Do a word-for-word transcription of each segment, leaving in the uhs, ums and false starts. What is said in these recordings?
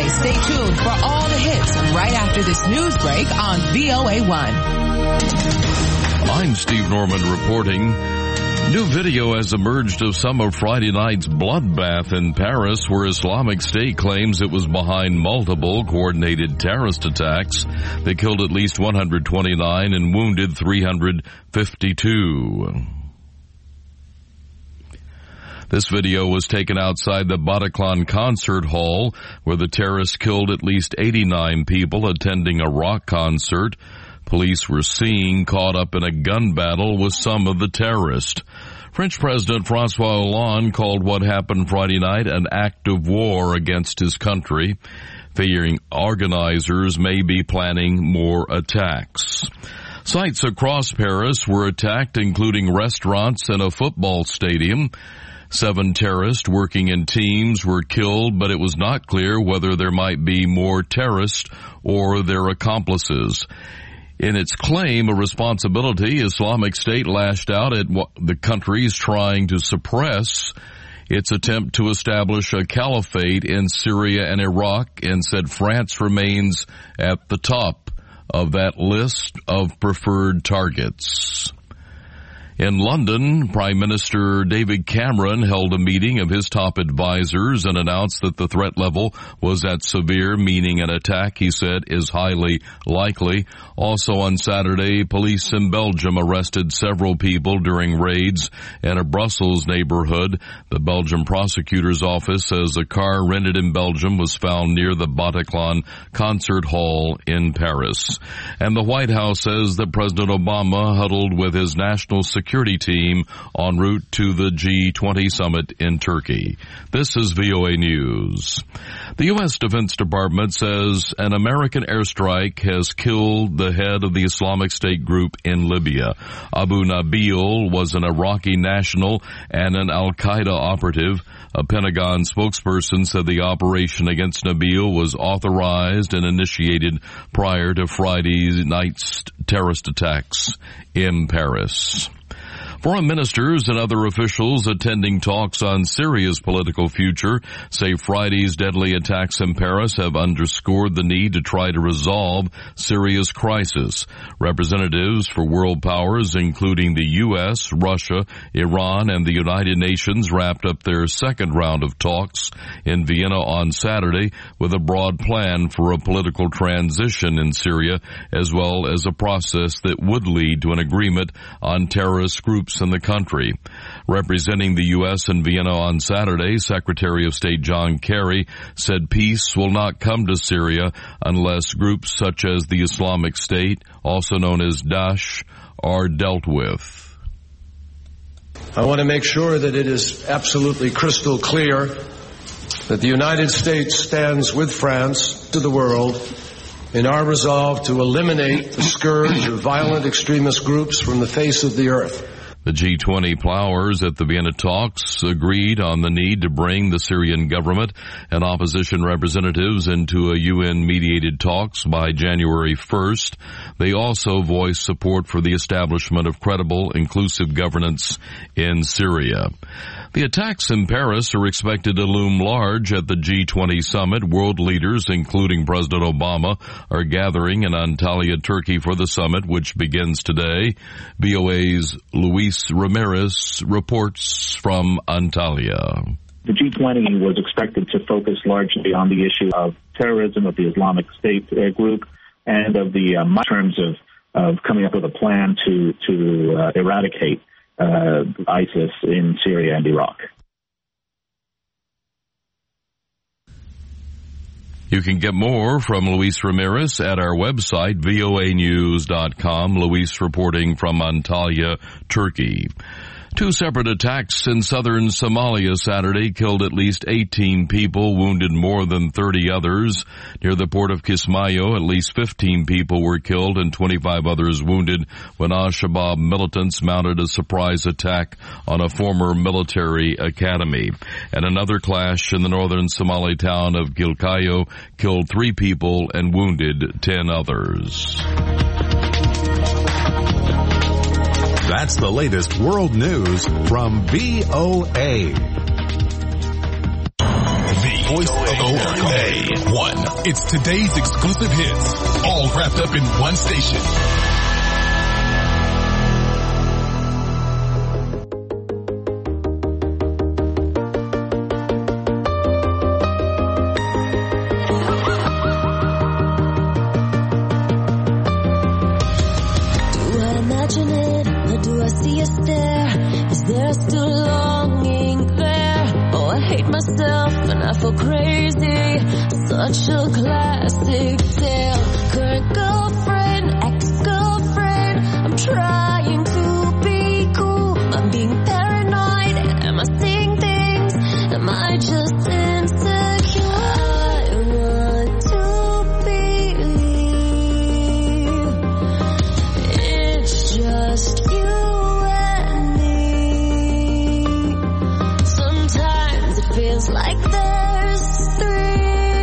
Stay tuned for all the hits right after this news break on V O A one. I'm Steve Norman reporting. New video has emerged of some of Friday night's bloodbath in Paris, where Islamic State claims it was behind multiple coordinated terrorist attacks that killed at least one hundred twenty-nine and wounded three hundred fifty-two. This video was taken outside the Bataclan concert hall, where the terrorists killed at least eighty-nine people attending a rock concert. Police were seen caught up in a gun battle with some of the terrorists. French President François Hollande called what happened Friday night an act of war against his country, fearing organizers may be planning more attacks. Sites across Paris were attacked, including restaurants and a football stadium. Seven terrorists working in teams were killed, but it was not clear whether there might be more terrorists or their accomplices. In its claim of responsibility, Islamic State lashed out at the countries trying to suppress its attempt to establish a caliphate in Syria and Iraq, and said France remains at the top of that list of preferred targets. In London, Prime Minister David Cameron held a meeting of his top advisors and announced that the threat level was at severe, meaning an attack, he said, is highly likely. Also on Saturday, police in Belgium arrested several people during raids in a Brussels neighborhood. The Belgian prosecutor's office says a car rented in Belgium was found near the Bataclan concert hall in Paris. And the White House says that President Obama huddled with his national security security team en route to the G twenty summit in Turkey. This is V O A News. The U S Defense Department says an American airstrike has killed the head of the Islamic State group in Libya. Abu Nabil was an Iraqi national and an Al-Qaeda operative. A Pentagon spokesperson said the operation against Nabil was authorized and initiated prior to Friday night's terrorist attacks in Paris. Foreign ministers and other officials attending talks on Syria's political future say Friday's deadly attacks in Paris have underscored the need to try to resolve Syria's crisis. Representatives for world powers, including the U S, Russia, Iran, and the United Nations, wrapped up their second round of talks in Vienna on Saturday with a broad plan for a political transition in Syria, as well as a process that would lead to an agreement on terrorist groups in the country. Representing the U S in Vienna on Saturday, Secretary of State John Kerry said peace will not come to Syria unless groups such as the Islamic State, also known as Daesh, are dealt with. I want to make sure that it is absolutely crystal clear that the United States stands with France to the world in our resolve to eliminate the scourge of violent extremist groups from the face of the earth. The G twenty plowers at the Vienna talks agreed on the need to bring the Syrian government and opposition representatives into a U N-mediated talks by January first. They also voiced support for the establishment of credible, inclusive governance in Syria. The attacks in Paris are expected to loom large at the G twenty summit. World leaders, including President Obama, are gathering in Antalya, Turkey for the summit, which begins today. V O A's Luis Ramirez reports from Antalya. The G twenty was expected to focus largely on the issue of terrorism, of the Islamic State uh, group, and of the um, terms of, of coming up with a plan to, to uh, eradicate Uh, ISIS in Syria and Iraq. You can get more from Luis Ramirez at our website, V O A news dot com. Luis reporting from Antalya, Turkey. Two separate attacks in southern Somalia Saturday killed at least eighteen people, wounded more than thirty others. Near the port of Kismayo, at least fifteen people were killed and twenty-five others wounded when Al-Shabaab militants mounted a surprise attack on a former military academy. And another clash in the northern Somali town of Gilkayo killed three people and wounded ten others. That's the latest world news from V O A. The Voice of A one. It's today's exclusive hits, all wrapped up in one station. Such a classic tale. Current girlfriend, ex-girlfriend. I'm trying to be cool. I'm being paranoid. Am I seeing things? Am I just insecure? I want to believe it's just you and me. Sometimes it feels like there's three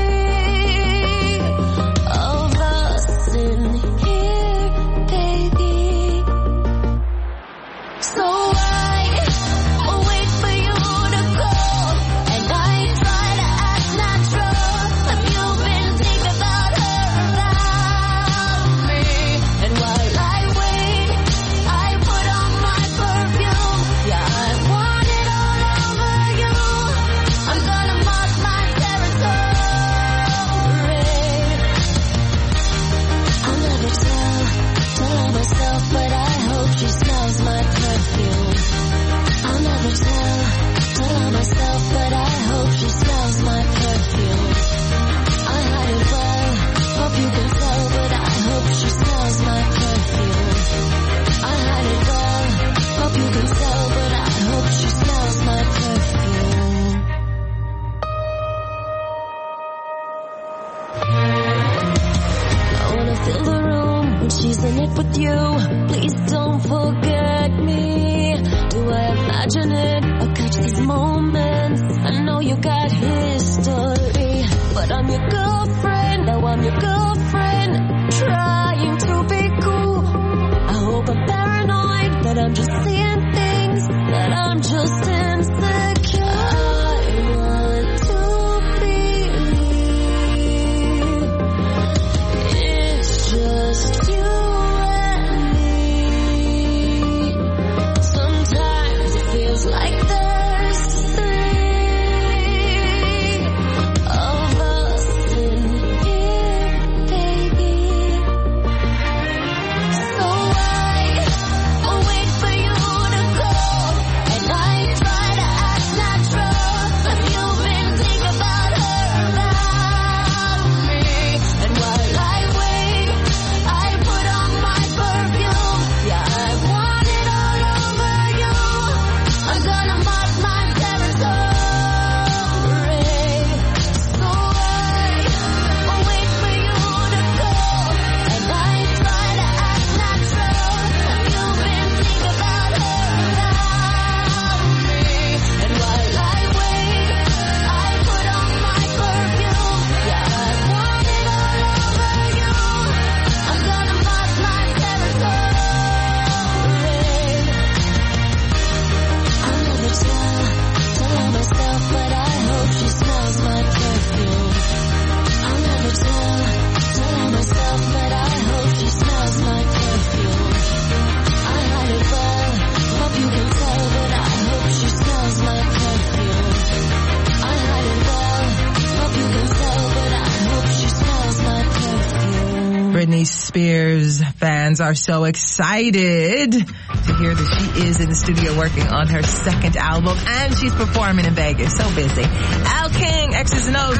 Spears fans are so excited to hear that she is in the studio working on her second album, and she's performing in Vegas. So busy. Al King, X's and O's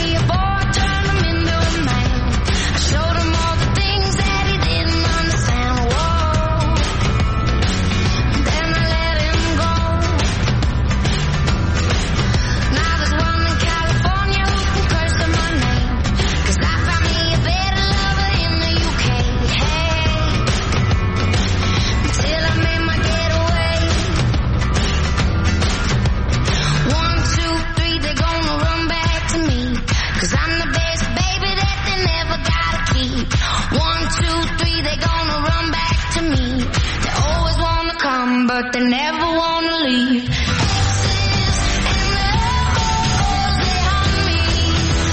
next. But they never want to leave. Exes and the hoes, they haunt me.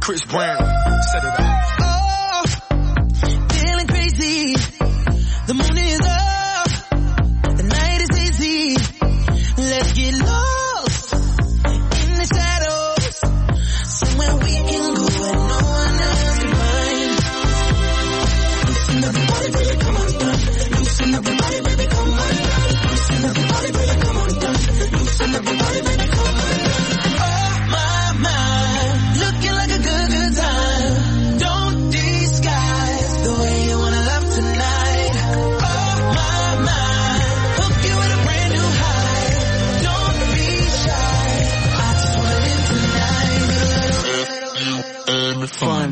Chris Brown, set it up. Oh, feeling crazy. The moon is up. The night is easy. Let's get lost in the shadows. Somewhere we can go where no one else can find. Loosen everybody, baby, come on down. Loosen everybody, baby, come on down. Loosen everybody, baby, come on down. Loosen everybody, baby, come on down. Oh my, my, looking like a good, good time. Don't disguise the way you wanna love tonight. Oh my, my, hook you with a brand new high. Don't be shy. I just wanna live tonight. And fun.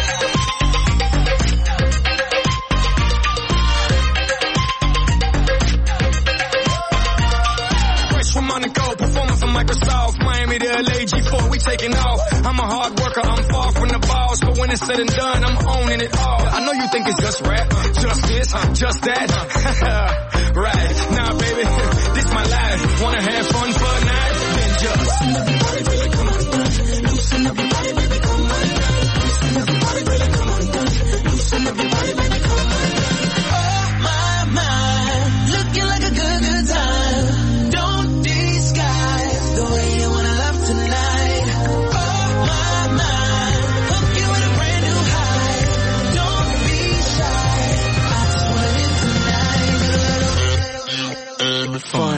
Fresh from Monaco, performing for Microsoft, Miami to L A, G four, we taking off. I'm a hard worker, I'm far from the boss, but when it's said and done, I'm owning it all. I know you think it's just rap, just this, just that. Right, nah baby, this my life. Wanna have fun for a night? Then just loosen everybody, baby, come on down. Loosen everybody, baby, come on down. Loosen everybody, baby, come on down. Loosen everybody, baby, come on down. Oh my, my, looking like a good, good time. Don't disguise the way you wanna love tonight. Oh my, my, hook you with a brand new high. Don't be shy. I just wanna live tonight. And fun.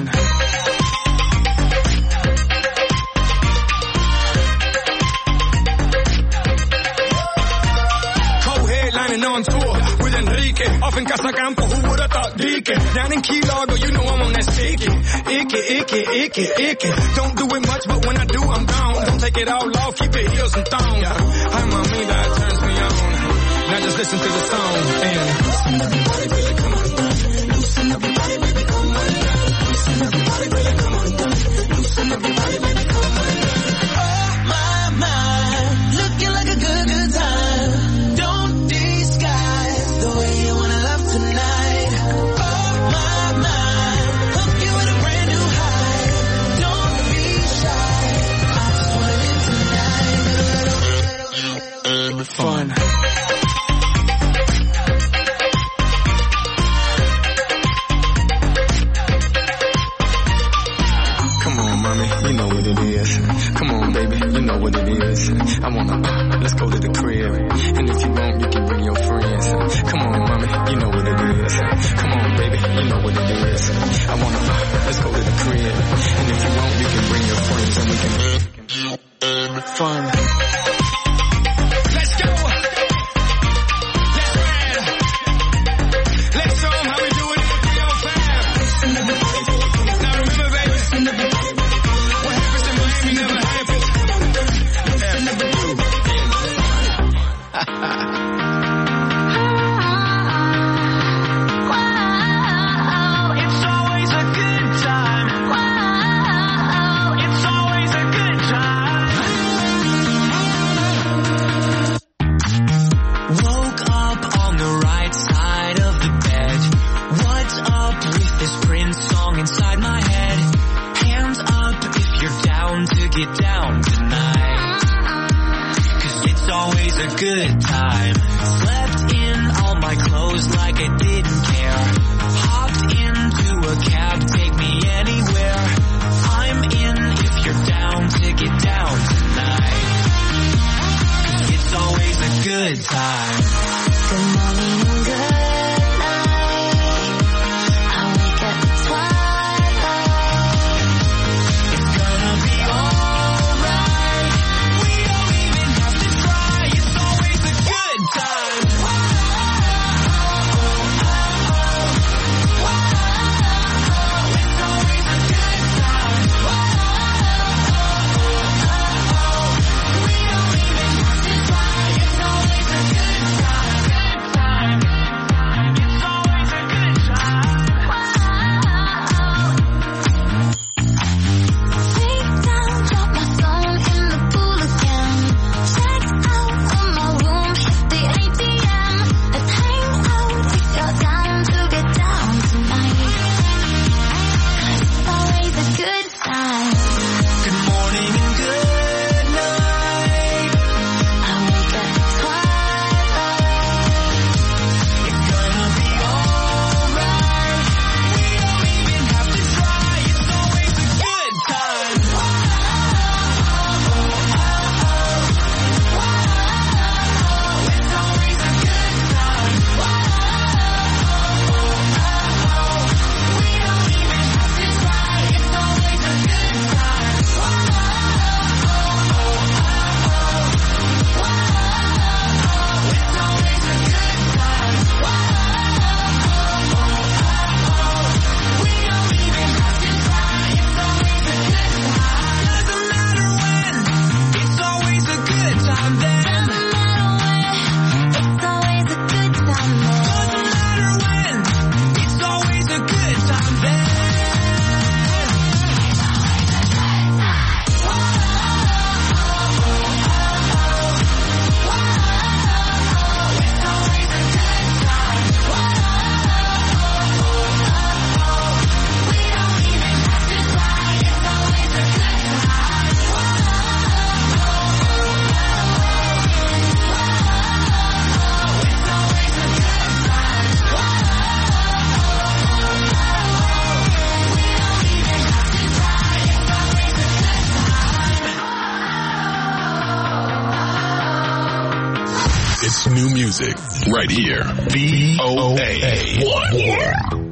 Co-headlining on tour with Enrique. Off in Casa Campo, who would've thought Dike? Down in Key Largo, you know I'm on that sticky. Icky, icky, icky, icky. Don't do it much, but when I do, I'm gone. Don't take it all off, keep it heels and thongs. Hi, mommy, that turns me on. Now just listen to the song and loosen everybody, baby, come on down. Loosen everybody, baby, come on down. Loosen everybody, baby, come on down. Loosen everybody, baby, come on down. Oh my, my, looking like a good, good time. Don't disguise the way you wanna love tonight. Oh my, my, hook you with a brand new high. Don't be shy. I just wanna live tonight. And fun. come on, mommy, you know what it is. Come on, baby, you know what it is. I wanna, uh, let's go to the crib. And if you want, you can bring your friends. Come on, mommy, you know what it is. Come on, baby, you know what it is. I wanna, uh, let's go to the crib. And if you want, you can bring your friends and we can, uh, fun. Let's go. Let's ride. Let's show 'em how we do it in the three oh five. Now remember, baby, what happens in Miami never happens. Wow, it's always a good time. Wow, it's always a good time. Woke up on the right side of the bed. What's up with this Prince song inside my head? Hands up if you're down to get down tonight. Cause it's always a good time. Slept in all my clothes like I didn't care. Hopped into a cab, take me anywhere. I'm in if you're down to get down tonight. Cause it's always a good time. Good morning, good night. I wake up at twilight. It's gonna be alright. We don't even have to try. It's always a good time. It's always a good time. We don't even have to try. It's always a good time. Good time. It's new music right here. V O A one.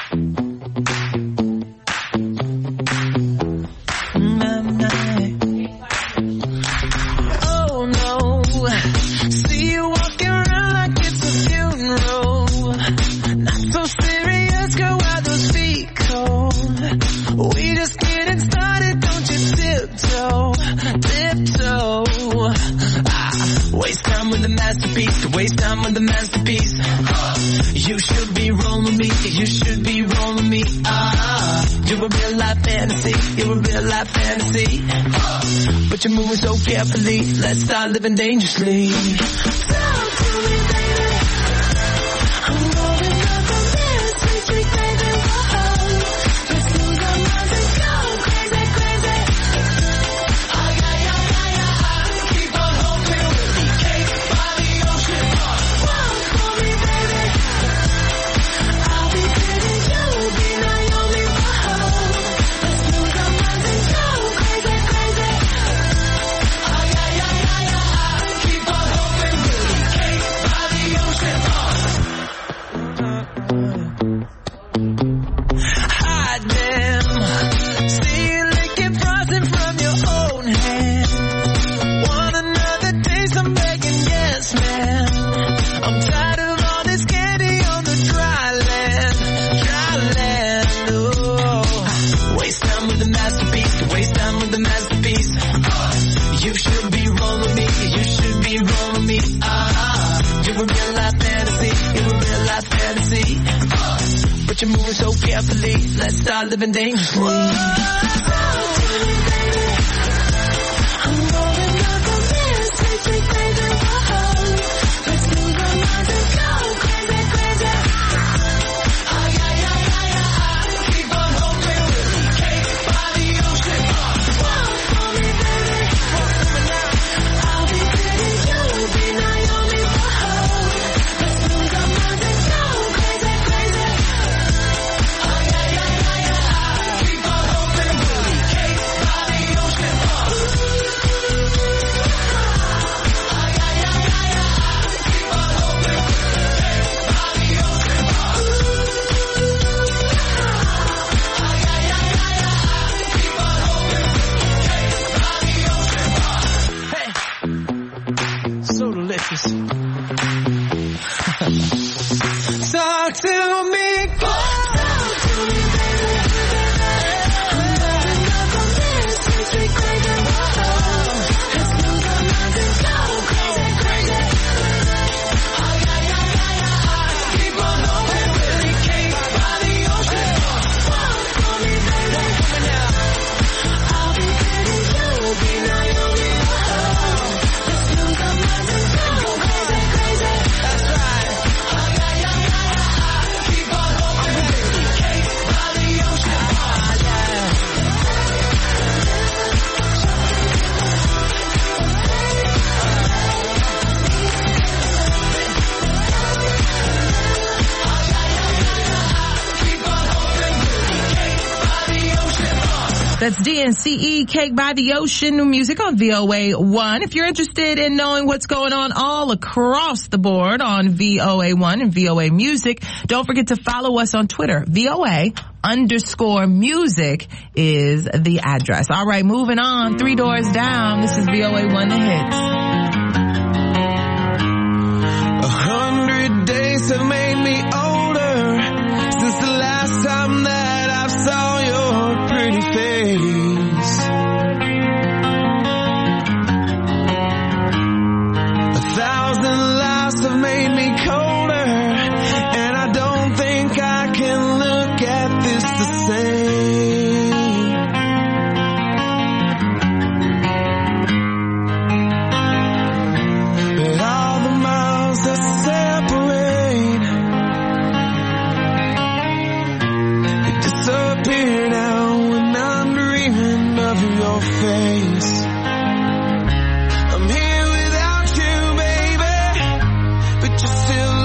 Oh no, see you walking around like it's a funeral. Not so serious, girl, why those feet cold? We just getting started, don't you tiptoe, tiptoe. Ah, waste time with the masterpiece, waste time with the masterpiece. You should be rolling me, you should be rolling me. Ah, you're a real life fantasy, you're a real life fantasy. But you're moving so carefully, let's start living dangerously. Talk to me, baby. I'm going up on this sweet, sweet baby. Whoa. Let's lose our minds and go crazy, crazy. Ah, yeah, yeah, yeah, yeah. Keep on hoping we'll be caked by the ocean. Walk for me, baby. I'll be pretty, you'll be Naomi. Whoa. Let's lose our minds and go crazy, crazy. Ah, yeah, yeah, yeah, yeah. Keep on hoping we'll be caked by the ocean. Hide them. See you licking frosting from your own hand. Want another taste? I'm begging, yes, man. I'm tired of all this candy on the dry land, dry land. Oh, waste time with the masterpiece, waste time with the masterpiece. You should be rolling me, you should be rolling me. Ah, you're a real life fantasy, you're a real life fantasy. But you're moving so carefully, let's start living dangerously. Talk to me, baby. I'm rolling up on this sweet, sweet baby. Whoa. Let's lose our minds and go crazy, crazy. Ah, yeah, yeah, yeah, yeah. Keep on hoping we'll be caked by the ocean. Walk for me, baby. I'll be pretty, you'll be Naomi. Whoa. Let's lose our minds and go crazy, crazy. Ah, yeah, yeah, yeah, yeah. Keep on hoping we'll be caked by the ocean. Ah, yeah, yeah, yeah, yeah. Keep on hoping we'll be caked by the ocean. Ah, yeah, yeah, yeah, yeah. Keep on hoping we'll be caked by the ocean. Hey, so delicious. Talk to me, boy. Talk to me, baby. I'm rolling up on this sweet, sweet crazy. Whoa. Let's lose our minds and go crazy, crazy. Ah, yeah, yeah, yeah, yeah. Keep on hoping we'll be caked by the ocean. Walk for me, baby. I'll be pretty, you'll be Naomi. Whoa. Let's lose our minds and go crazy, crazy. That's right. Ah, yeah, yeah, yeah, yeah. Keep on hoping we'll be caked by the ocean. Ah, yeah. Keep on hoping we'll be caked by the ocean. Ah. That's D N C E, Cake by the Ocean, new music on V O A one. If you're interested in knowing what's going on all across the board on V O A one and V O A Music, don't forget to follow us on Twitter. V O A underscore music is the address. All right, moving on. Three doors down. This is V O A one, the hits. A hundred days have made me older since the last time that I saw your pretty face. A thousand lives have made me colder, and I don't think I can look at this the same. But all the miles that separate, they disappear now when I'm dreaming of your face. I'm here without you, baby, but you're still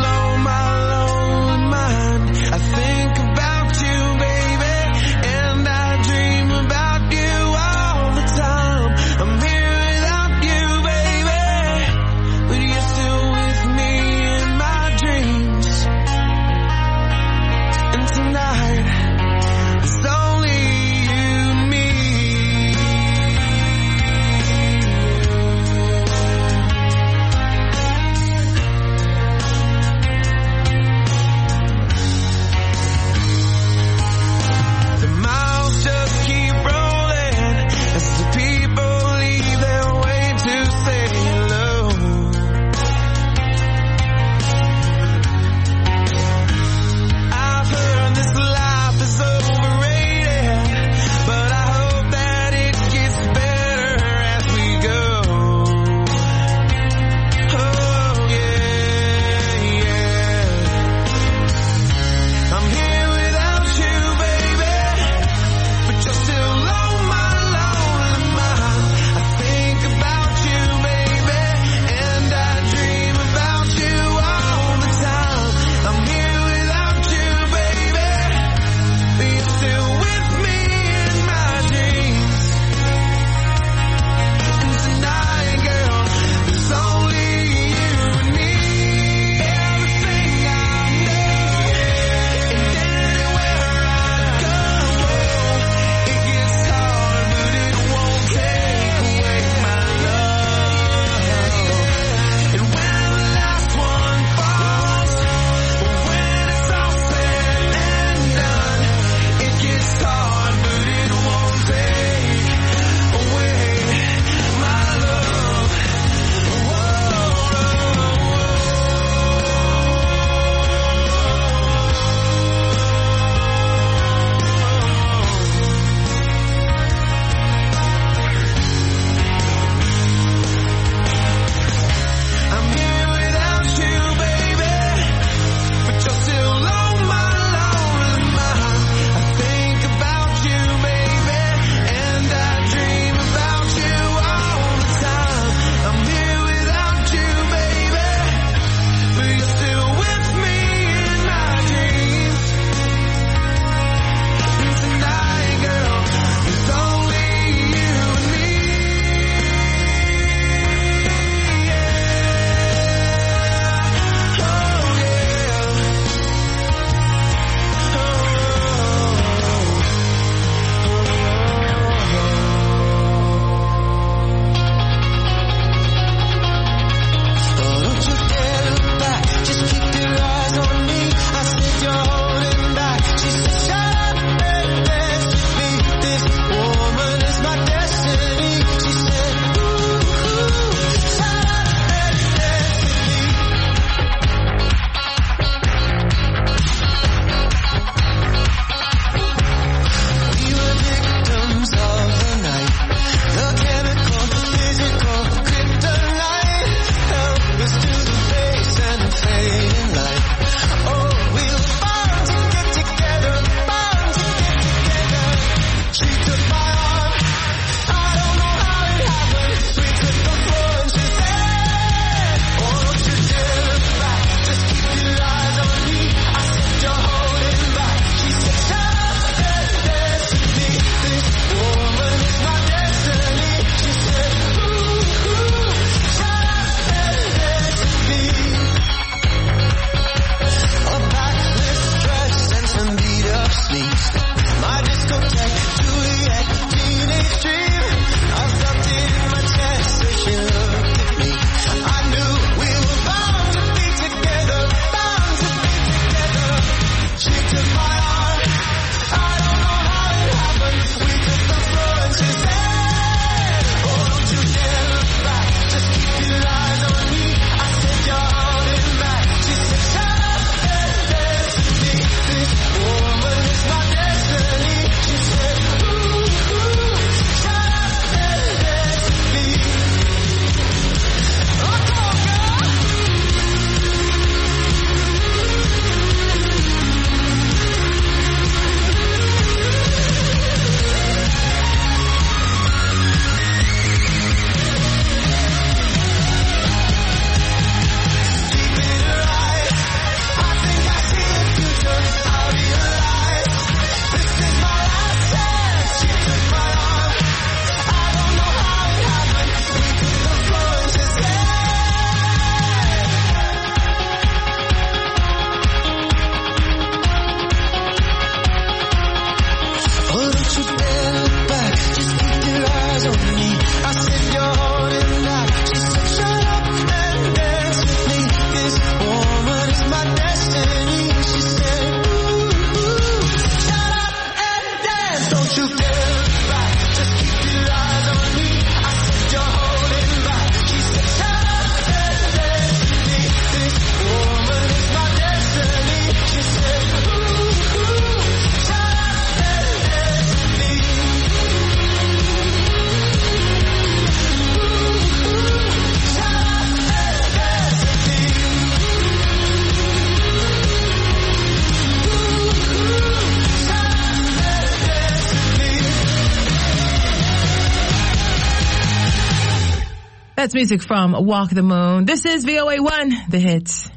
That's music from Walk the Moon. This is V O A one, The Hits.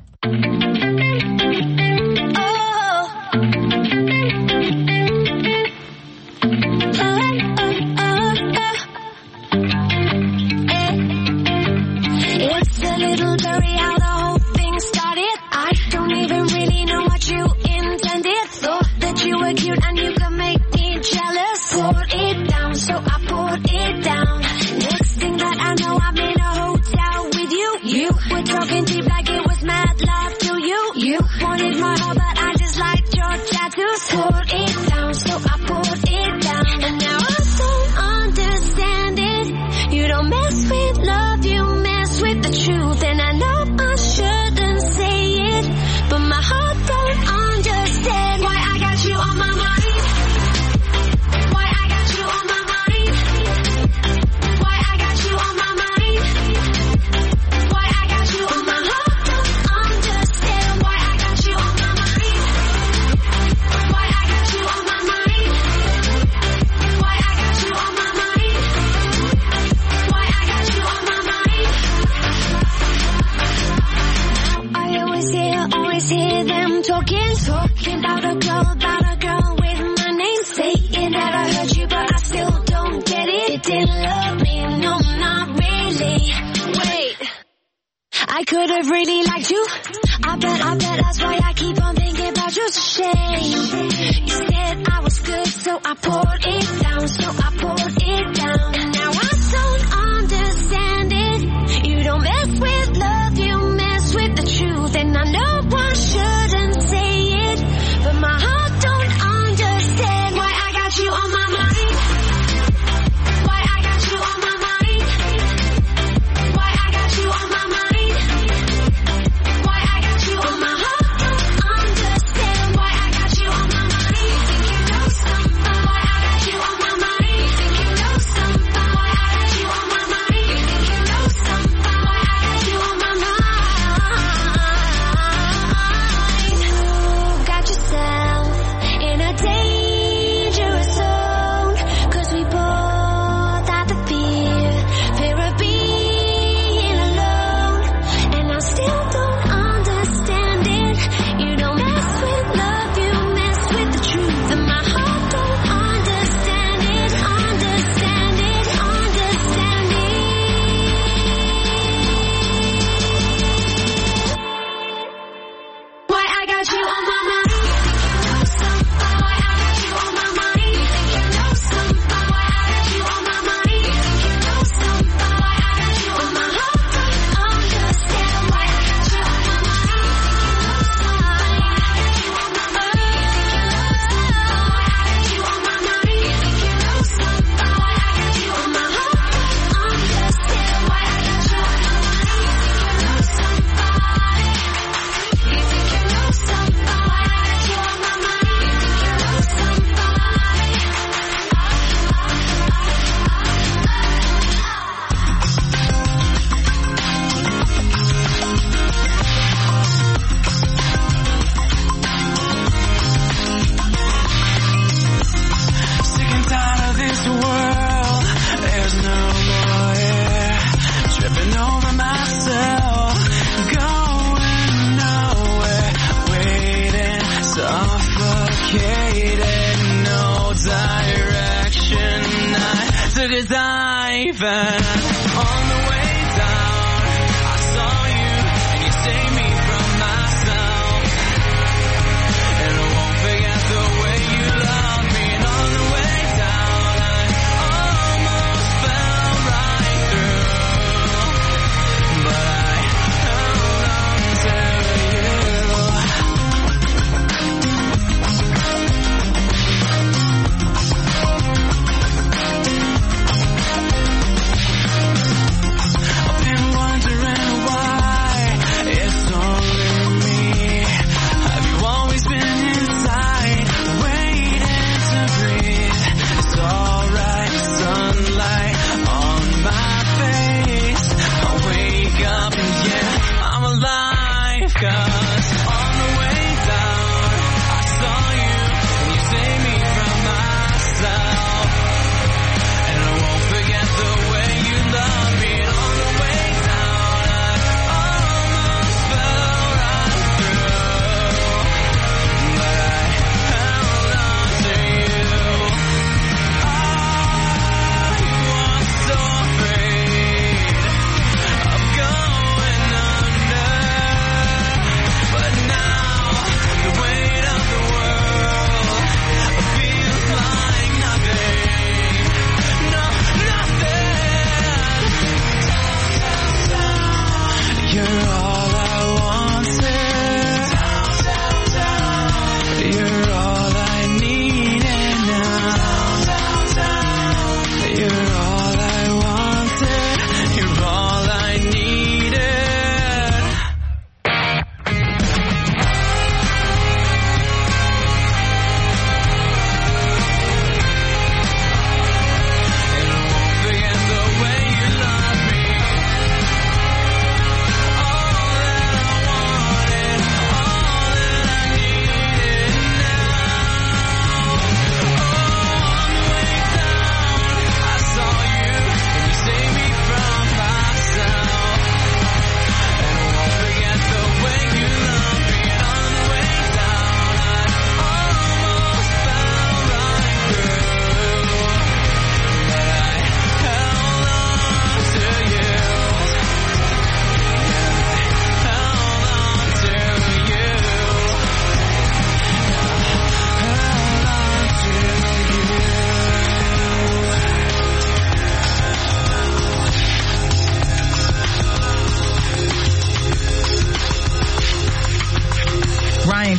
I could have really liked you. I bet, I bet that's why I keep on thinking about you. It's a shame. You said I was good, so I poured it down, so I poured it down. And now I don't understand it. You don't mess with love, you mess with the truth. And I know I shouldn't say it, but my heart don't understand why I got you on my mind. Why I got you on my mind. Why I got you on my mind.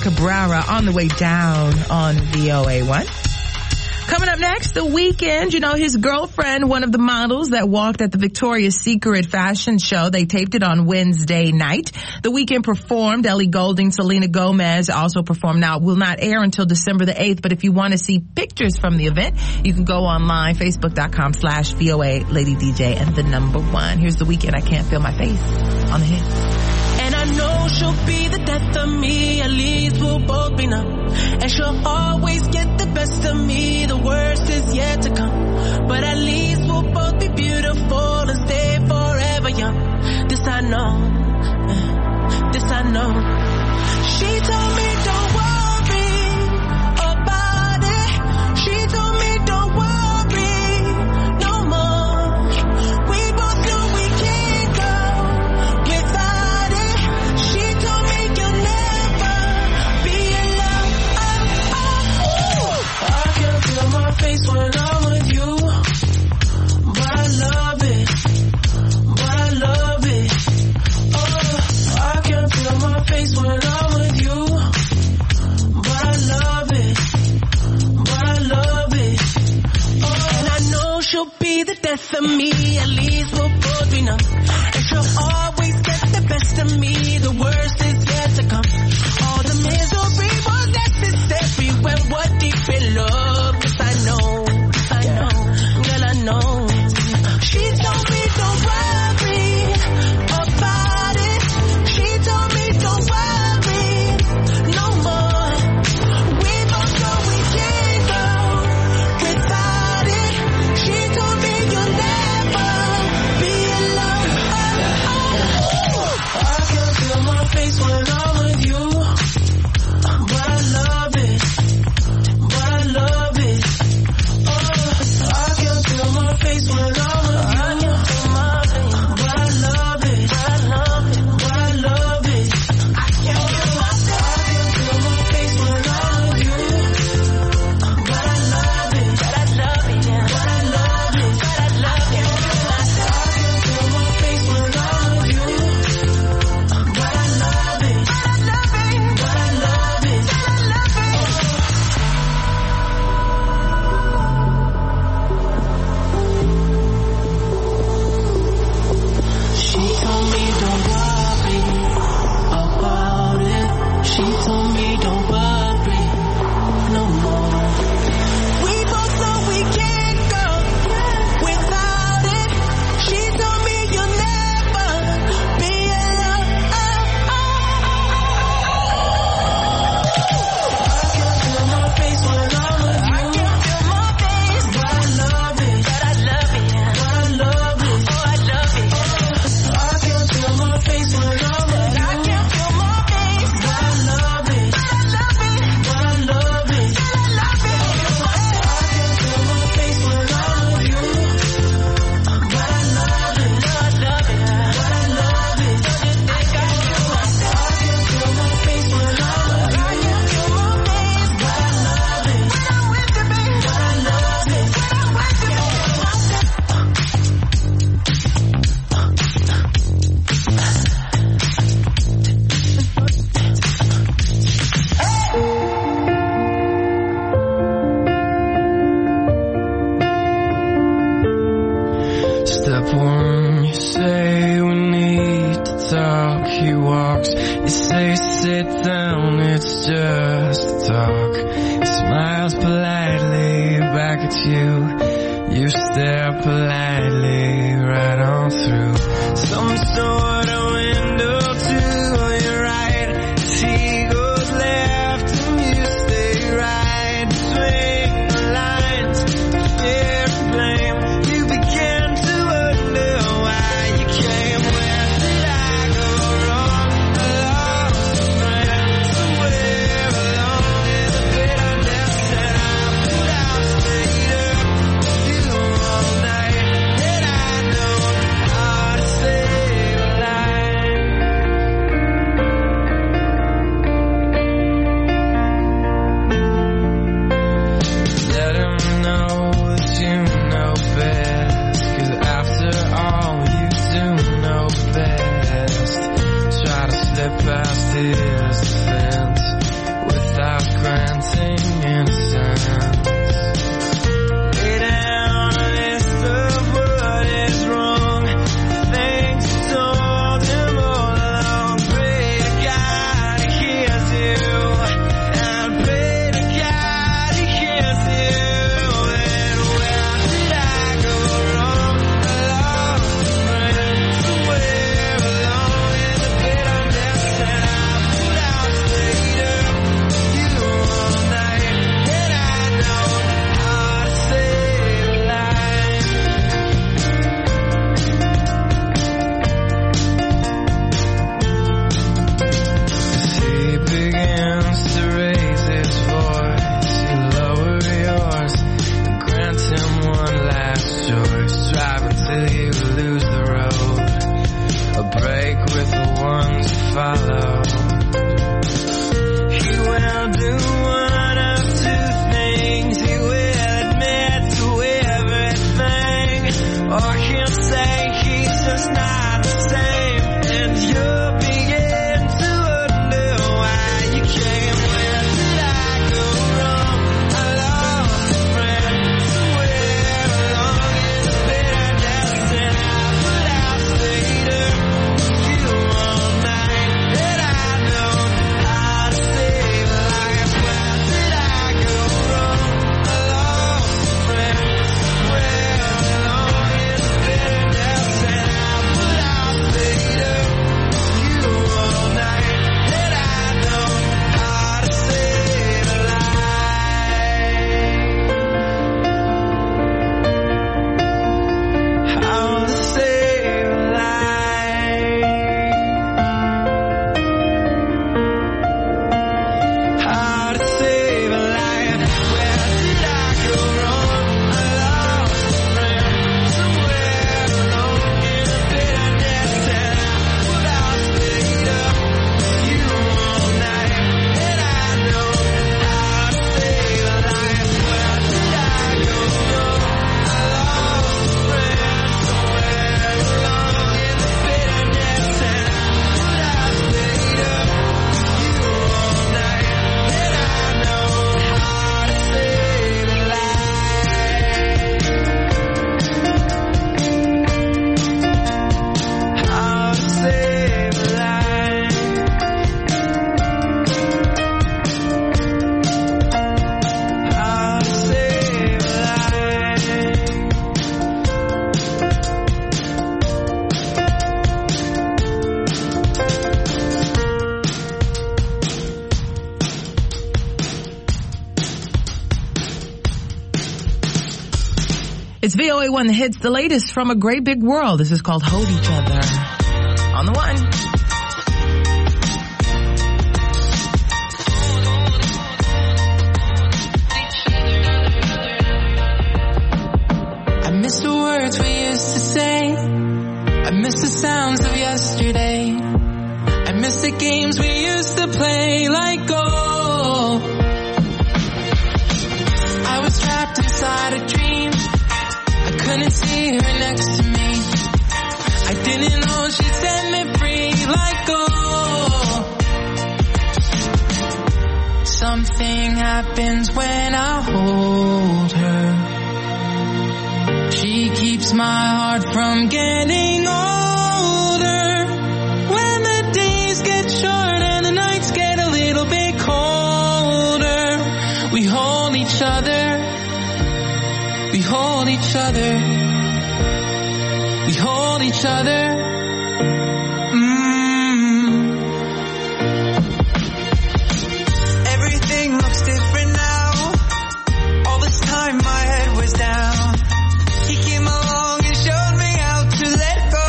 Cabrera on the way down on V O A one. Coming up next, The Weeknd. You know, his girlfriend, one of the models that walked at the Victoria's Secret fashion show. They taped it on Wednesday night. The Weeknd performed. Ellie Goulding, Selena Gomez also performed. Now, it will not air until December the eighth, but if you want to see pictures from the event, you can go online, facebook.com slash VOA Lady D J and the number one. Here's The Weeknd, I Can't Feel My Face on the hit. And I know she'll be the death of me, at least we'll both be numb. And she'll always get the best of me, the worst is yet to come. But at least we'll both be beautiful and stay forever young. This I know, this I know. She told me don't worry about it. She told me don't worry no more. We both know we can't go without it. She told me you'll never be alone. Oh, oh, oh. I can feel my face when I'm with you, but I love it, but I love it. Oh, I can feel my face when I'm with you, but I love it, but I love it. Oh, and I know she'll be the death of me, at least we'll both be numb. And she'll always get the best of me, the worst is yet to come. All the misery was necessary when we're deep in love. Yes, I know, yes, I know, girl, I know. She told me don't worry about it. She told me don't worry no more. We both know we can't go without it. She told me you'll never be alone. Oh, oh, oh. I can feel my face when I'm with you, but I love it, but I love it. Oh, I can feel my face when I'm with you, but I love it, but I love it, but I love it. I can feel my face when I'm with you, but I love it, but I love it, but I love it, but I love it. I can feel my face when I'm with you, but I love it, but I love it, but I love it, but I love it. She told me don't worry about it. She told me don't worry no more. We both know we can't go without it. She told me you'll never be alone. I can feel my face when I'm with you. I can feel my face, but I love it, but I love it, but I love it. Oh, I love it. I can feel my face when I'm with you. I can feel my face, but I love it, but I love it, but I love it, but I love it. I can feel my face when I'm with you, but I love it, but I love it, but I love it. I can feel my face when I'm with you. I can feel my face, but I love it, when I'm with you, baby. But I love it, when I'm with you, Step one, you say we need to talk. He walks, you say sit down, it's just a talk. He smiles politely back at you. You stare politely right on through some sort of window to your right. As he goes left and you stay right between the lines. Fear and blame, you begin to wonder why you came. Where did I go wrong? I lost a friend somewhere alone in the bitterness, and I put out, stayed up with you all night. And I know how to save a life. Let him know that you know best, 'cause after all you do know best. Try to slip past his defense, just not the same. And you begin to wonder why you came. Where did I go wrong? I lost a friend somewhere along in the bitterness, and I put out later you all night. And I know how to save a life. Where did I go wrong? I lost a friend somewhere along in the bitterness, and I put out later you all night. And I know how to save a life. How to save a life. How to save a life. Where did I go wrong? I lost a friend somewhere along in the bitterness, and I put out later you all night. And I know how to save a life. Where did I go wrong? I lost a friend somewhere along in the bitterness, and I put out later you all night. And I know how to save a life. How to save a life. How to save a It's V O A one, the hits, the latest from a great big world. This is called Hold Each Other. On the one. I miss the words we used to say. I miss the sounds of yesterday. I miss the games we used to play. Like oh, I was trapped inside a dream. I couldn't see her next to me. I didn't know she'd set me free. Like oh, something happens when I hold her. She keeps my heart from getting older. When the days get short and the nights get a little bit colder, we hold each other. We hold each other. We hold each other. Mm. Everything looks different now. All this time my head was down. He came along and showed me how to let go.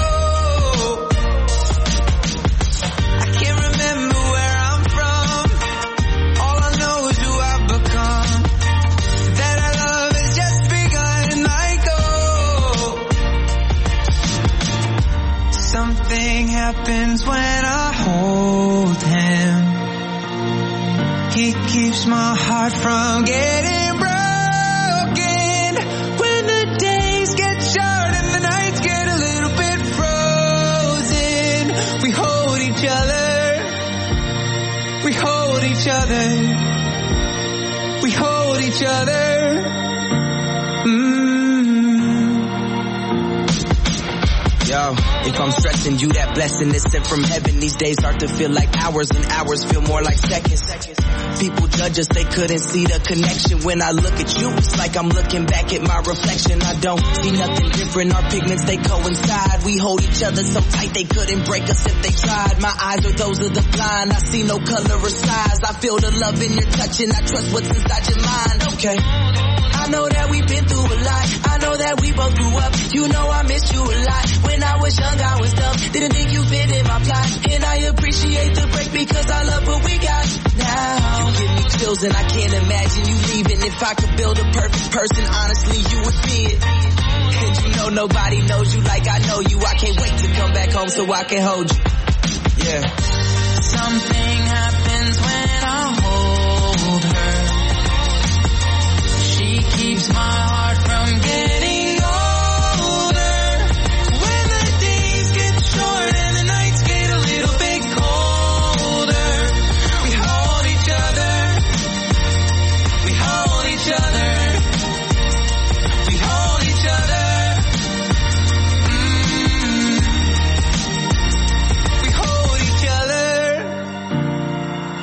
I can't remember where I'm from. All I know is who I've become. That our love has just begun. I go. Something happens when I hold him. He keeps my heart from getting broken. When the days get short and the nights get a little bit frozen, we hold each other. We hold each other. We hold each other. Mm. Yo, if I'm stressing you, that blessing is sent from heaven. These days start to feel like hours and hours feel more like seconds. People judge us, they couldn't see the connection. When I look at you, it's like I'm looking back at my reflection. I don't see nothing different, our pigments, they coincide. We hold each other so tight they couldn't break us if they tried. My eyes are those of the blind, I see no color or size. I feel the love in your touch and I trust what's inside your mind. Okay, I know that we've been through a lot. I know that we both grew up. You know I miss you a lot. When I was young, I was dumb. Didn't think you fit in my plot. And I appreciate the break because I love what we got now. You give me chills and I can't imagine you leaving. If I could build a perfect person, honestly, you would be it. And you know nobody knows you like I know you. I can't wait to come back home so I can hold you. Yeah. Something happens when I hold her. She keeps my heart from getting older. When the day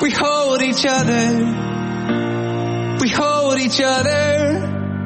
We hold each other. We hold each other.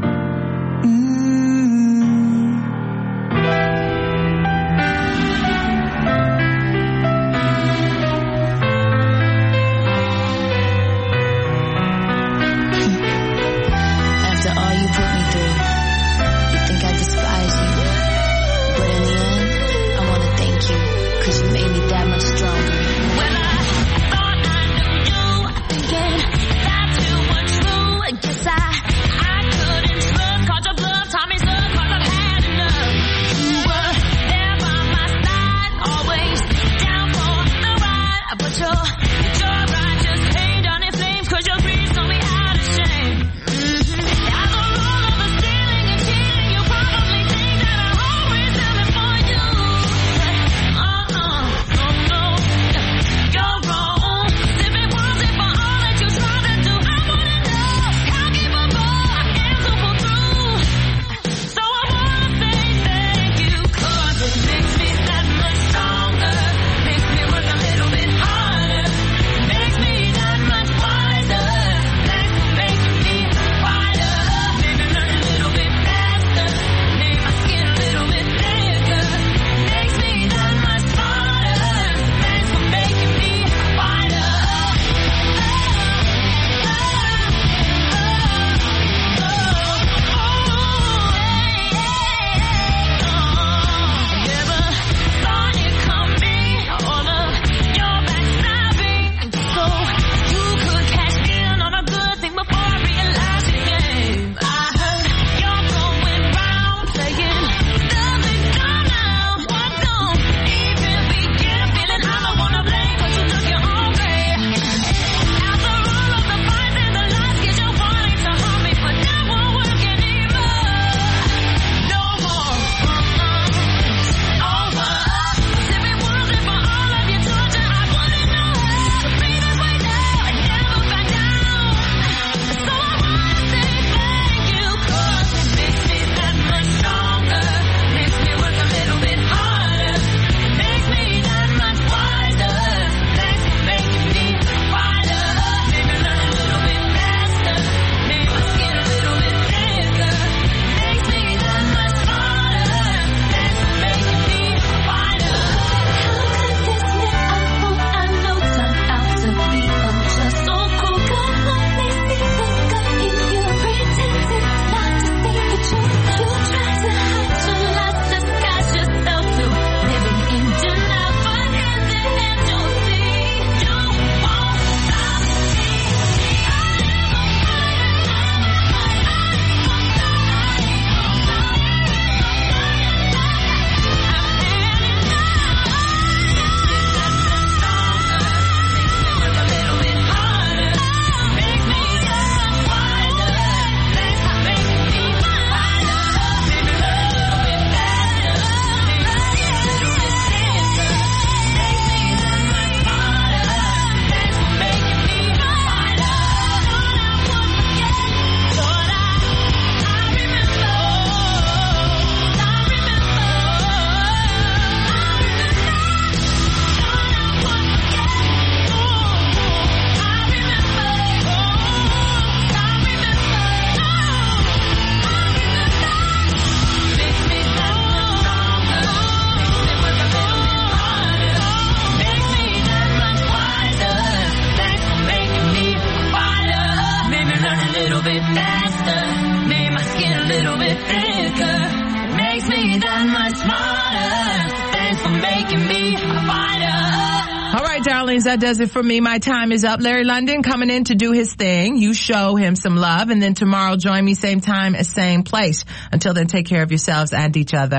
That does it for me. My time is up. Larry London coming in to do his thing. You show him some love, and then tomorrow join me same time, same place. Until then, take care of yourselves and each other.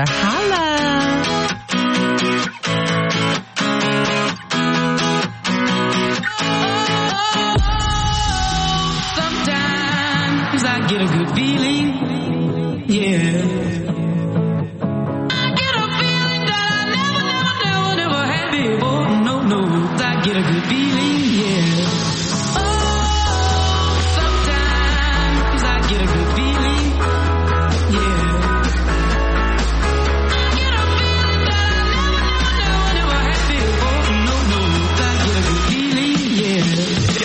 Holla! Sometimes I get a good feeling, yeah. Get a good feeling, yeah. Oh, sometimes I get a good feeling, yeah. I get a feeling that I never, never, never, never had before. No, no, I get a good feeling, yeah.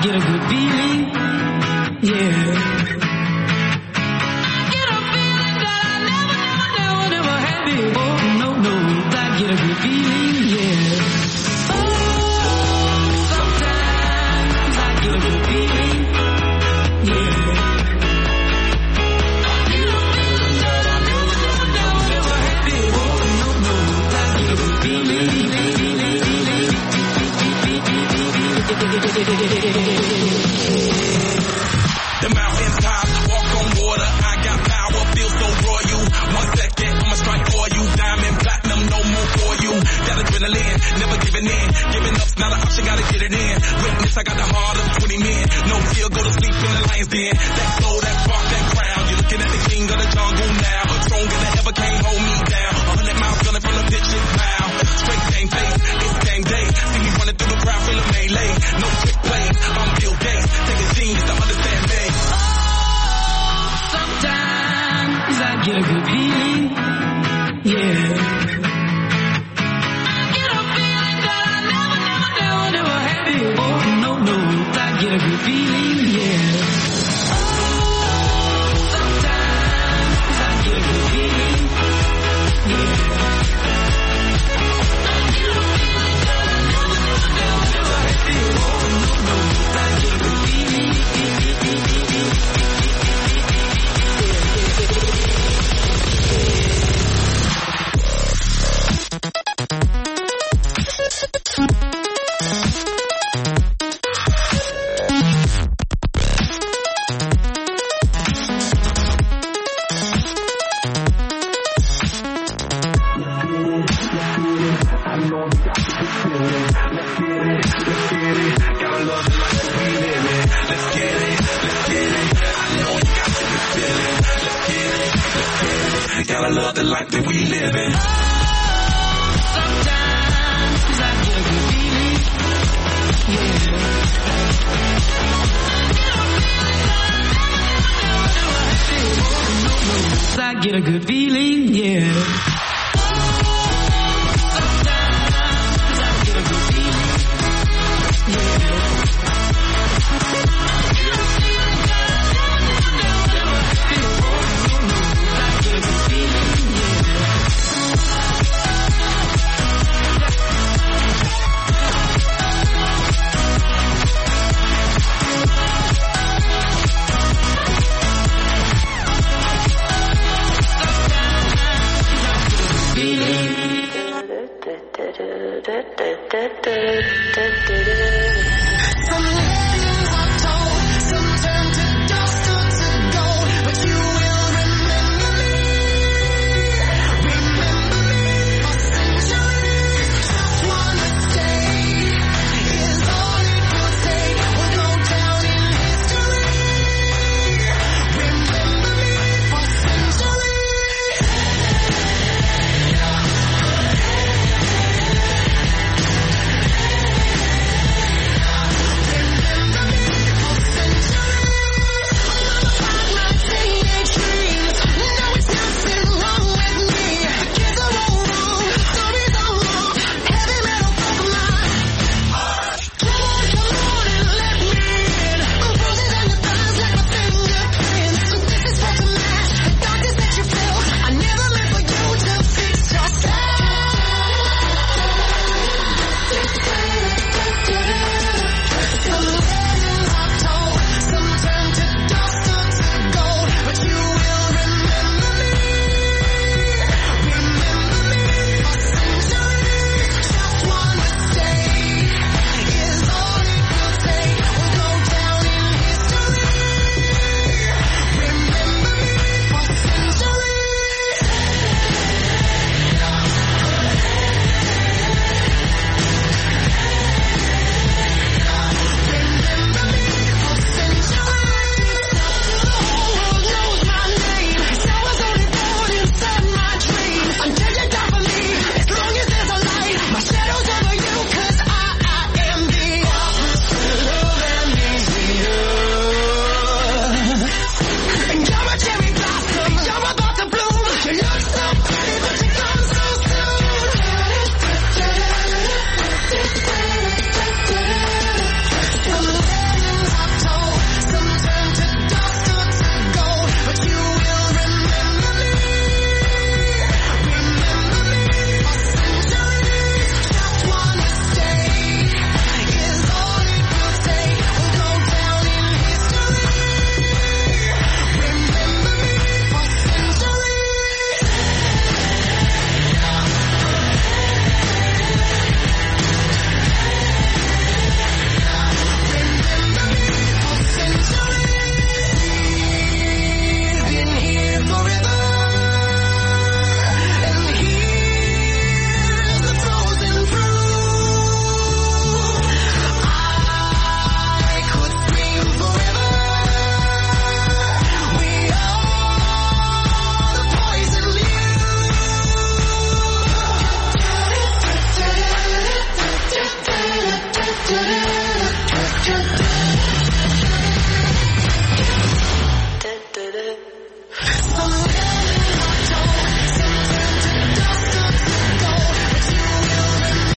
get a good feeling, yeah. Get a feeling that I never, never, never, never had before. No, no, I get a good feeling, yeah. Oh, sometimes I get a good feeling, yeah. Get a feeling that I never, never, never, never had before. No, no, I get a good feeling. The mountain top, walk on water, I got power, feel so royal. One second, I'ma strike for you. Diamond, platinum, no more for you. That adrenaline, never giving in. Giving up's not an option, gotta get it in. Witness, I got the heart of twenty men. No fear, go to sleep in the lion's den. That soul, that spark, that crown. You're looking at the king of the jungle now. Stronger than ever, can't hold me down. A hundred miles gunning from the pitch's mouth. Straight game face, it's game day. See me running through the crowd, feel a melee. No trick plays, I'm Bill Gates. Take a genius to understand me. Sometimes I get a good feeling, yeah. I get a feeling that I never, never, never, never had before. No, no, I get a good feeling, yeah. Oh, sometimes I get a good feeling, yeah. I get a feeling that I never, never, never, never had before. No, no, I get a good feeling, gotta love the life that we live in. Sometimes I get a good feeling, yeah. I get a good feeling, yeah. Sometimes I get a good feeling, yeah. Da da da da da da da.